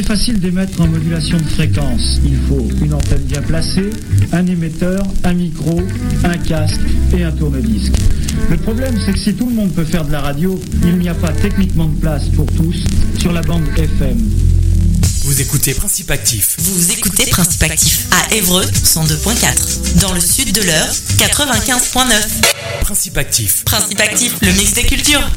facile d'émettre en modulation de fréquence. Il faut une antenne bien placée, un émetteur, un micro, un casque et un tourne-disque. Le problème, c'est que si tout le monde peut faire de la radio, il n'y a pas techniquement de place pour tous sur la bande FM. Vous écoutez Principe Actif. Vous écoutez Principe Actif à Évreux 102.4. Dans le sud de l'Eure 95.9. Principe Actif. Principe Actif, le mix des cultures.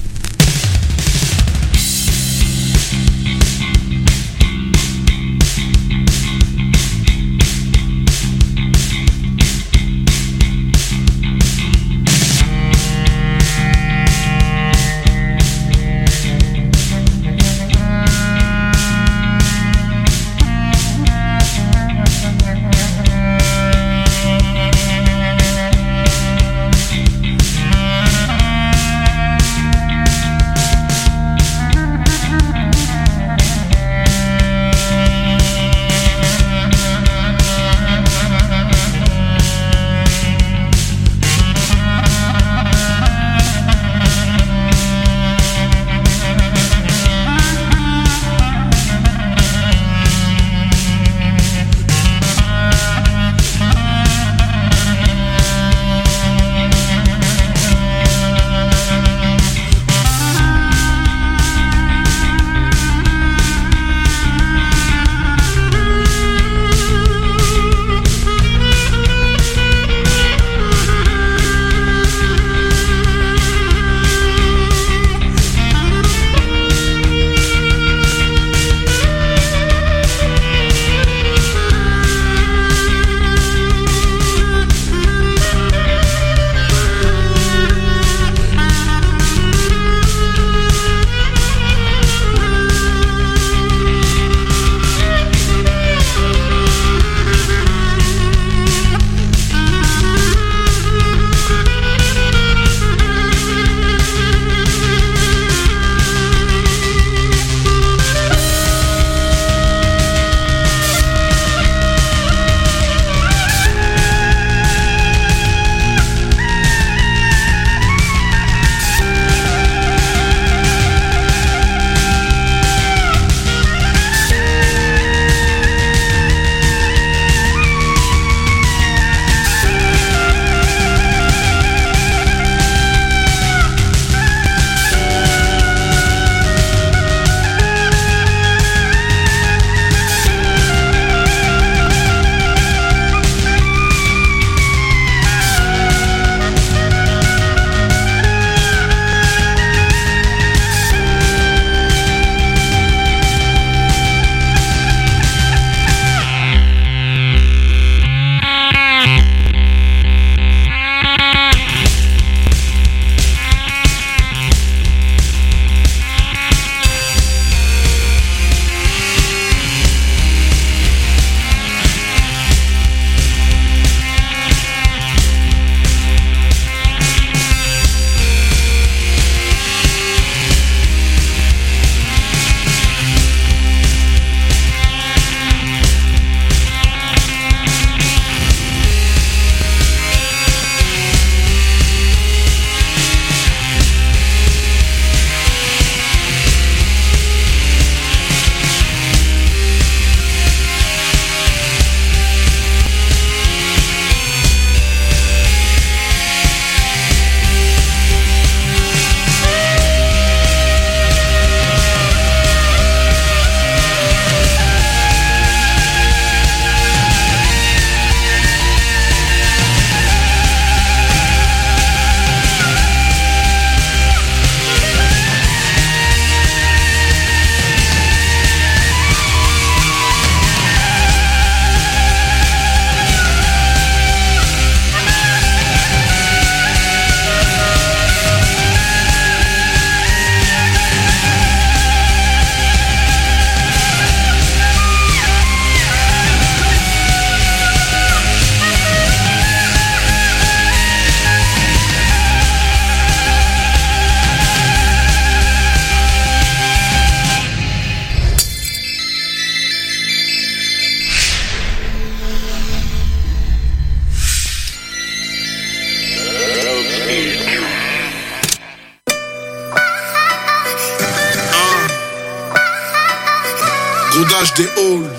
village des halls.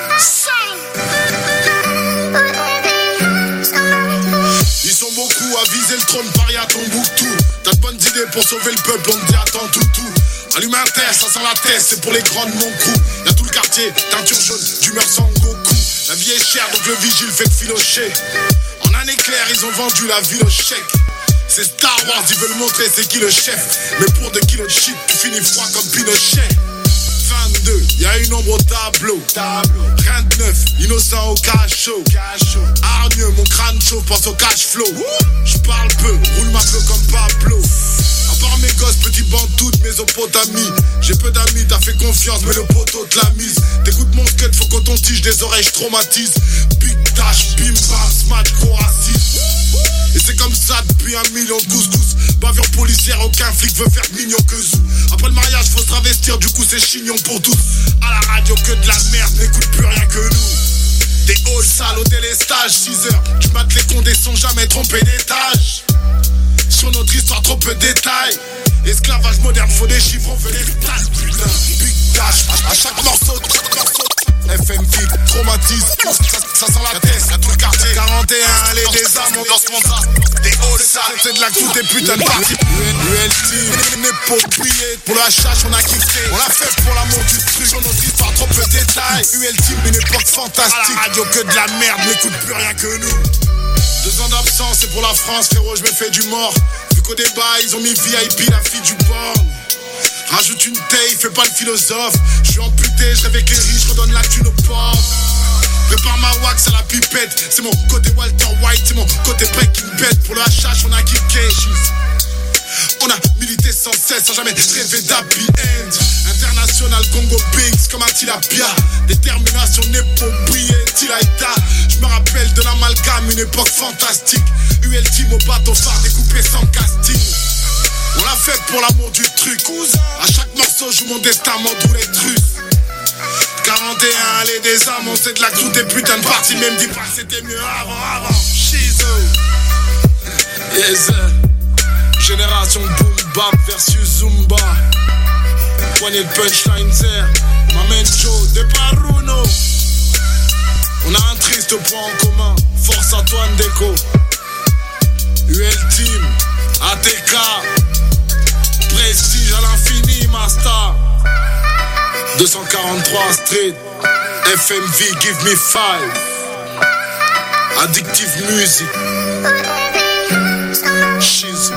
Ils sont beaucoup à viser le trône, Paris à Tombouctou. T'as de bonnes idées pour sauver le peuple, on te dit attends toutou. Allume un terre, ça sent la tête, c'est pour les grandes mon crew. Y'a tout le quartier, teinture jaune, d'humeur sans Goku. La vie est chère, donc le vigile fait que filocher. En un éclair, ils ont vendu la ville au chèque. C'est Star Wars, ils veulent montrer c'est qui le chef. Mais pour 2 kilos de shit, tu finis froid comme Pinochet. 22, y'a une ombre au tableau. Rien de neuf, innocent au cachot. Hargneux, mon crâne chaud, pense au cash flow. J'parle peu, roule ma peu comme Pablo. À part mes gosses, petit bantou de Mésopotamie. J'ai peu d'amis, t'as fait confiance, mais le poteau te l'a mise. T'écoutes mon skate, faut qu'on tige des oreilles, j'traumatise. Big dash, bim bam, smash, gros raciste. Et c'est comme ça depuis 1 million de couscous. Bavure policière, aucun flic veut faire mignon que zou. Après le mariage, faut se travestir, du coup c'est chignon pour tous. À la radio, que de la merde, n'écoute plus rien que nous. Des halls sales, hôtel et stage, 6 heures. Tu mates les condés sans jamais tromper d'étage. Sur notre histoire, trop peu de détails. Esclavage moderne, faut des chiffres, on veut des tâches. Putain, big dash, à chaque morceau. FMV, traumatise, ça sent la tête, y'a tout le quartier. 41, allez, des âmes, on danse mon tas. Des halls sales, c'est de la toutes tes putains de parties. UL Team, n'est pas oublié. Pour la chasse, on a kiffé. On l'a fait pour l'amour du truc. Sur notre histoire, trop peu de détails. UL Team, une époque fantastique. À la radio, que de la merde, n'écoute plus rien que nous. 2 ans d'absence, c'est pour la France, frérot, je me fais du mort. Vu qu'au débat, ils ont mis VIP, la fille du borne. Rajoute une taille, fais pas le philosophe. Je suis amputé, je rêve avec les riches, je redonne la thune aux pauvres. Prépare ma wax à la pipette. C'est mon côté Walter White, c'est mon côté Breaking Bad. Pour le HH, on a kické. On a milité sans cesse, sans jamais rêver d'happy end. International Congo Bigs comme Attila Pia. Détermination n'est pas oubliée, Tilaïta. Je me rappelle de l'amalgame, une époque fantastique. UL Team au bateau phare, découpé sans casting. On l'a fait pour l'amour du truc. À chaque morceau, joue mon destin, m'en les trucs. 41, allez, des âmes, on sait de la croûte des putains de parties. Même dis pas que c'était mieux avant. Shizo. Yes. Génération boom bap versus Zumba. Poignée de punchline zère. M'amène Joe de Paruno. On a un triste point en commun. Force Antoine Déco. UL Team. ATK. Prestige à l'infini, Master. 243 Street. FMV, give me 5. Addictive Music. She's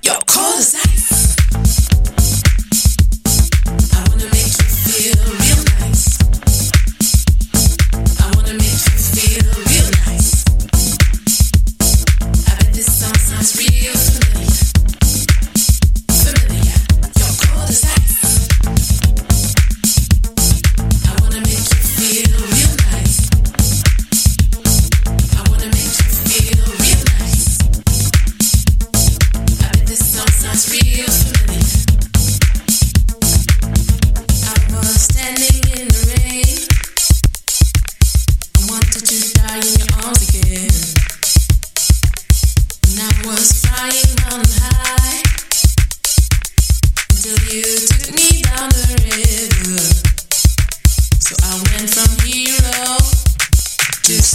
I wanna make you feel real nice.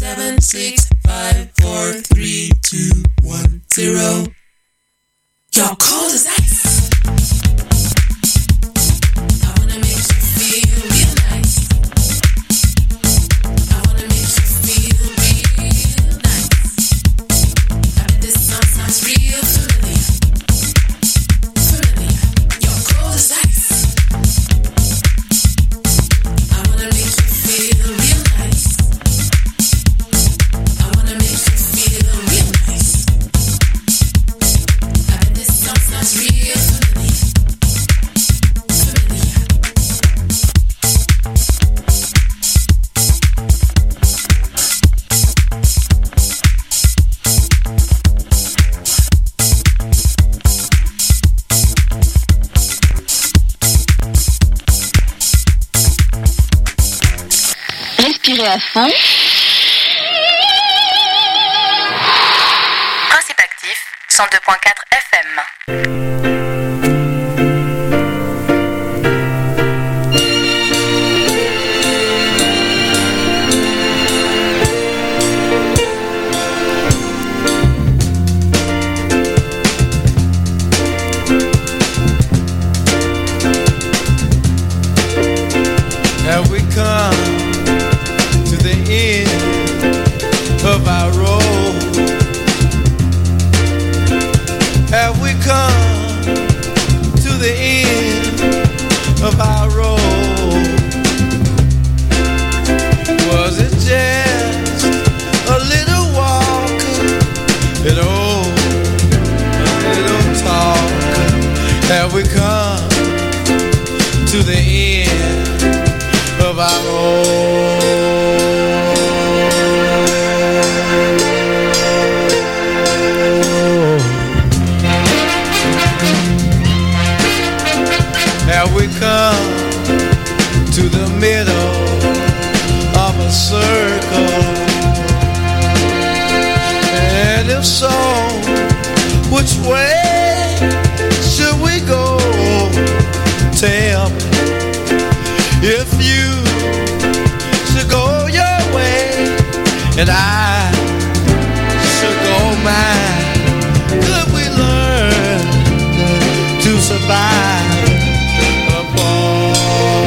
7, 6, 5, 4, 3, 2, 1, 0. You're cold as ice. I wanna make you feel real nice. I wanna make you feel real nice. I bet this song sounds real familiar. Familiar. You're cold as ice. I wanna make you feel real nice. I wanna make you feel real nice. I bet this song sounds real familiar. Familiar. Respirez à fond. Principe actif, 102.4 FM. Have we come to the end of our road? Have we come to the end of our road? Was it just a little walk, and oh, a little talk? Have we come to the end of our own? Have we come to the middle of a circle? And if so, which way should we go? Tell me. If you should go your way and I should go mine, could we learn to survive apart?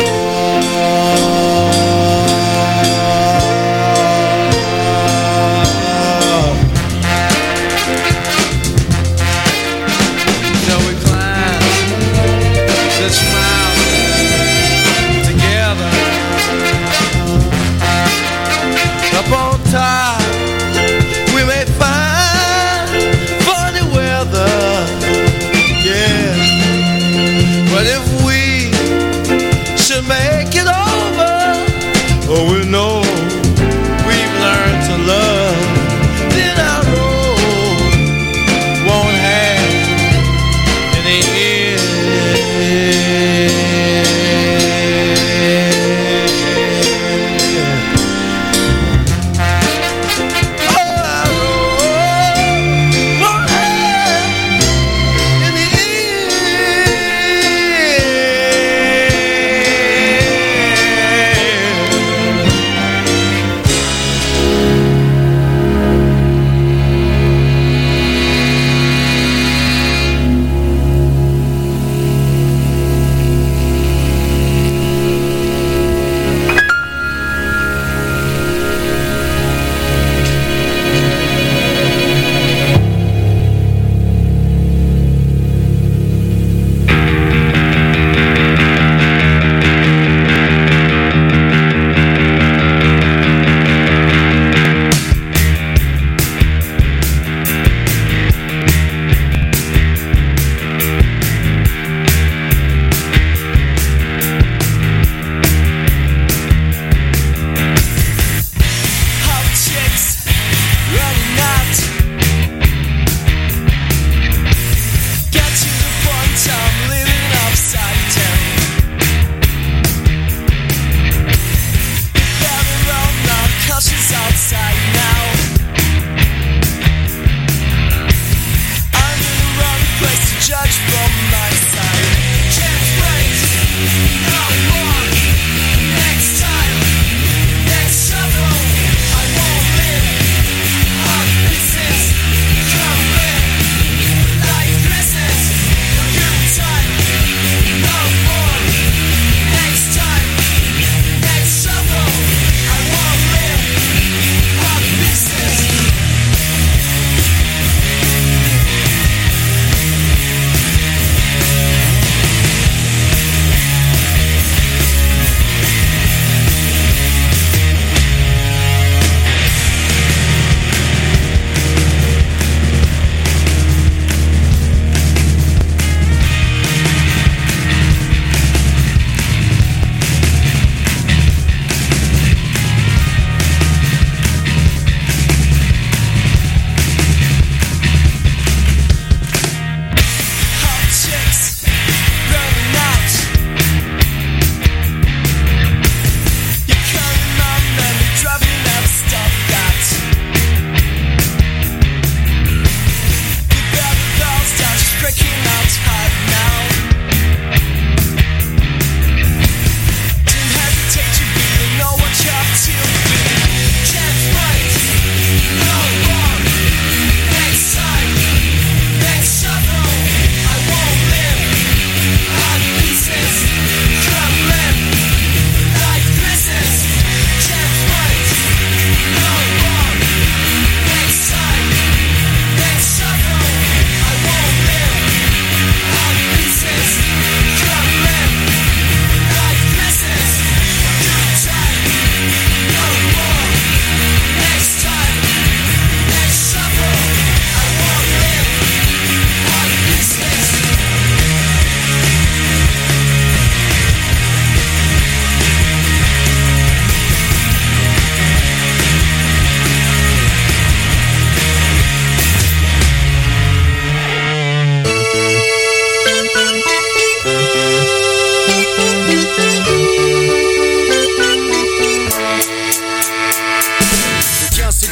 Shall we climb this mountain together up on top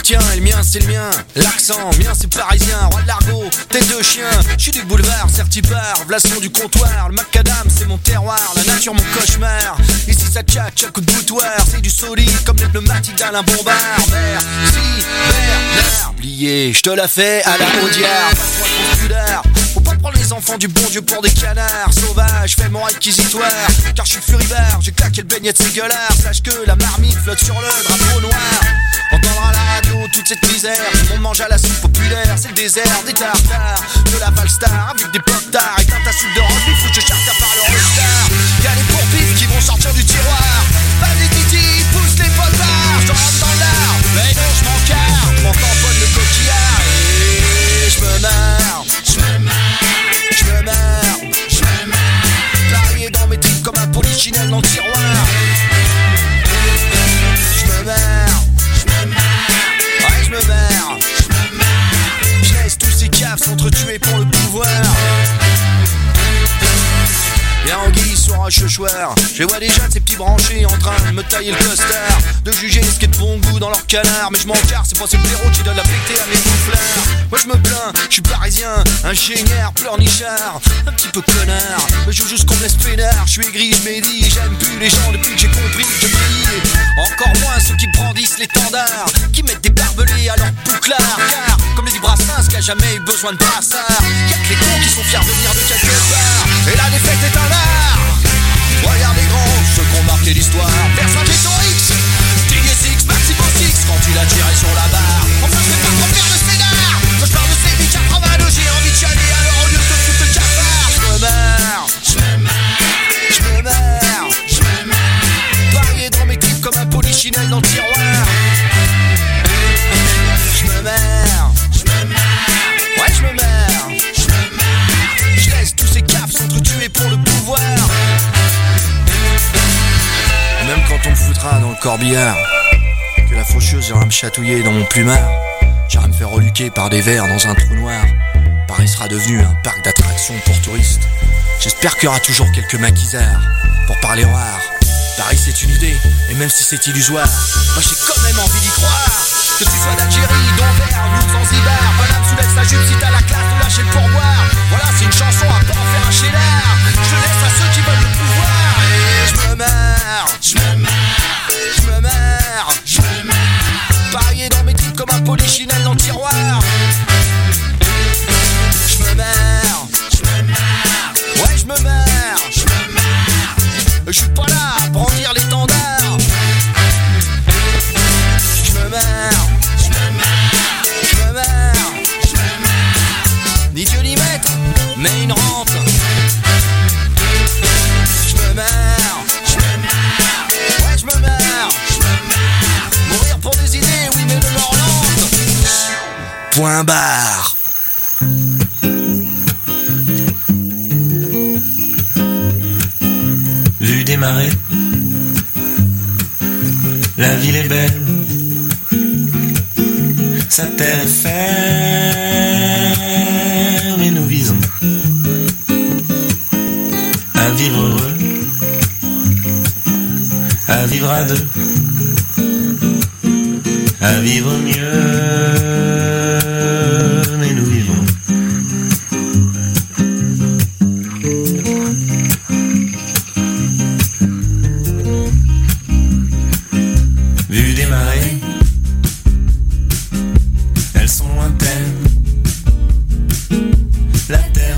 tien et le mien c'est le mien. L'accent, mien c'est parisien, roi de l'argot, tête de chien. J'suis du boulevard, certipar, vlasson du comptoir. Le macadam c'est mon terroir, la nature mon cauchemar. Ici ça tchac, chaque coup de boutoir. C'est du solide comme les pneumatiques d'Alain Bombard. Merci, Bernard, oublié, j'te la fais à la Audiard. Passe-moi ton pudeur, faut pas prendre les enfants du bon Dieu pour des canards. Sauvage, fais mon réquisitoire, car j'suis furibard. J'ai claqué le beignet de ces gueulards. Sache que la marmite flotte sur le drapeau noir. Entendre à la radio toute cette misère. On mange à la soupe populaire, c'est le désert des tartares, de la Valstar avec des pop-tards. Et quand ta soupe de rempli, faut que je charge par le Rockstar. Y'a les pourpifs qui vont sortir du tiroir. Pas des titis, pousse les potards. J'en rentre dans l'art, mais non je m'en carre. Mon tamponne le coquillard et je me marre. Varié dans mes tripes comme un polichinelle dans le tiroir. Je me marre. Ouais, je me marre. Je laisse tous ces caves s'entretuer pour le pouvoir. Bien anguille sur un cheuchoir. Je vois déjà de ces petits branchés en train de me tailler le costard. De juger ce qui est de bon goût dans leur canard. Mais je m'en carre, c'est pas ces blaireaux qui donnent la pété à mes soufflards. Moi je me plains, je suis parisien, ingénieur, pleurnichard, un petit peu connard. Mais je veux juste qu'on me laisse peinard. Je suis aigri, je m'édis, j'aime plus les gens depuis que j'ai compris que je brille. Encore moins ceux qui brandissent l'étendard, qui mettent des barbelés à leur bouclard. Car, comme le dit Brassens, qui a jamais eu besoin de brassard, y'a que les cons qui sont fiers de venir de quelque part. Et la défaite est un art. Regarde les grands, ceux qui ont marqué l'histoire. Vercingétorix, TSX, Maximo Six, quand il a tiré sur la barre. Enfin je vais pas trop faire de scénar. Quand je parle de ces 82, j'ai envie de chialer à l'heure au lieu de te foutre de cafard. Je me marre. Varié dans mes clips comme un polichinelle dans le tiroir. Je me marre. Ouais je me marre. Je laisse tous ces caves s'entretuer pour le pouvoir. Et même quand on me foutra dans le corbillard, que la faucheuse ira me chatouiller dans mon plumard, j'irai me faire reluquer par des vers dans un trou noir. Paris sera devenu un parc d'attractions pour touristes. J'espère qu'il y aura toujours quelques maquisards pour parler rare. Paris c'est une idée, et même si c'est illusoire, moi j'ai quand même envie d'y croire. Que tu sois d'Algérie, d'Anvers, ou de Zanzibar, Paname soulève sa jupe si t'as la classe de lâcher le pourboire. Voilà c'est une chanson à pas en faire un chénard. Je laisse à ceux qui veulent le pouvoir. Et je me marre. Parier dans mes tripes comme un polichinelle dans le tiroir. Je me marre. Ouais je me marre. Je suis pas là à brandir l'étendard. Je me marre. Ni Dieu ni maître, mais une rente. Je me marre. Ouais je me marre. Mourir pour des idées, oui mais de leur lente. Point barre. Vue des marais, la ville est belle, sa terre est ferme et nous visons à vivre heureux, à vivre à deux, à vivre mieux, mais nous vivons. Vue des marées, elles sont lointaines, la terre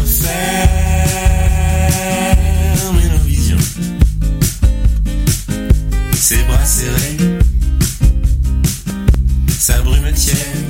ferme et nos visions, ses bras serrés, sa brume tienne,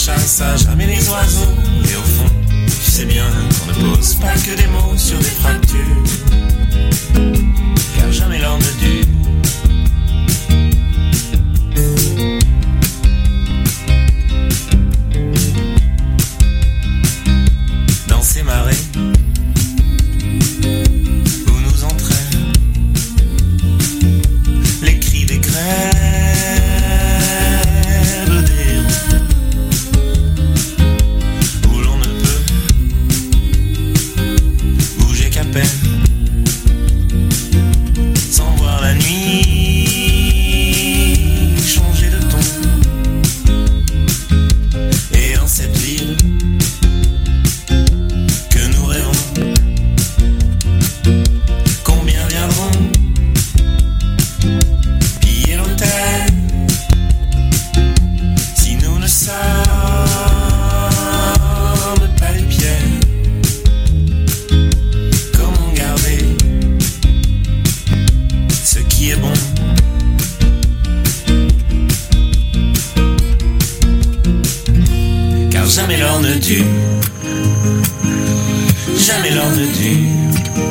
chasse à jamais les oiseaux. Et au fond, tu sais bien qu'on ne pose pas que des mots sur des fractures, car jamais l'or ne dure. Dans ces marées où nous entraînent les cris des grèves des héros, où l'on ne peut bouger qu'à peine, sans voir la nuit changer de ton. Et en cette ville que nous rêvons, combien viendront piller nos terres si nous ne sommes pas les pierres? Comment garder ce qui est bon? Car jamais l'or ne dure, jamais l'or ne dure.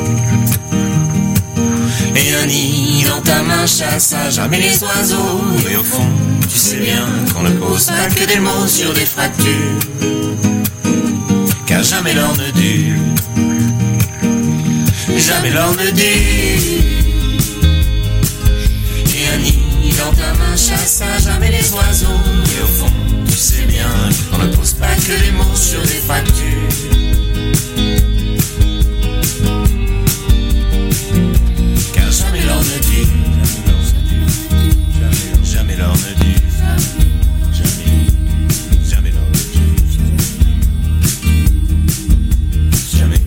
Et un nid dans ta main chasse à jamais les oiseaux. Et au fond, tu sais bien qu'on ne pose pas que des mots sur des fractures, car jamais l'or ne dure, jamais l'or ne dure. Et un nid dans ta main chasse à jamais les oiseaux. Et au fond, tu sais bien qu'on ne pose pas que des mots sur des fractures, car jamais l'or ne dure, jamais l'or ne dure, jamais l'or ne dure, jamais.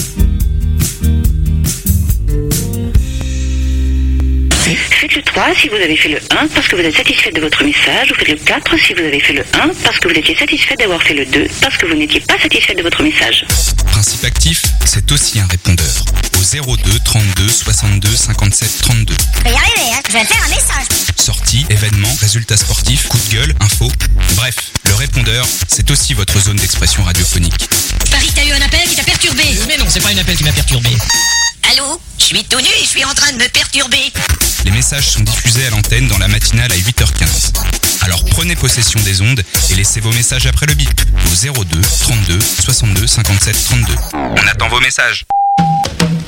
Faites le 3 si vous avez fait le 1 parce que vous êtes satisfait de votre message, ou faites le 4 si vous avez fait le 1 parce que vous étiez satisfait d'avoir fait le 2 parce que vous n'étiez pas satisfait de votre message. Principe actif, c'est aussi un répondeur. Au 02 32 62 57 32. Je vais y arriver, hein. Je vais faire un message. Sorties, événements, résultats sportifs, coups de gueule, infos. Bref, le répondeur, c'est aussi votre zone d'expression radiophonique. Paris, t'as eu un appel qui t'a perturbé. Mais non, c'est pas un appel qui m'a perturbé. Allô? Je suis tout nu et je suis en train de me perturber. Les messages sont diffusés à l'antenne dans la matinale à 8h15. Alors prenez possession des ondes et laissez vos messages après le bip au 02 32 62 57 32. On attend vos messages.